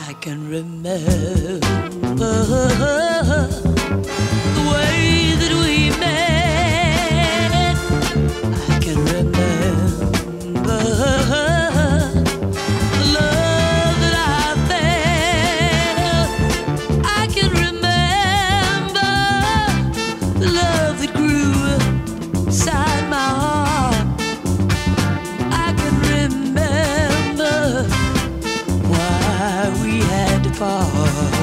I can remember the way that we met. I can remember the love that I felt. I can remember the love that grew inside my heart. I can remember why we had to part.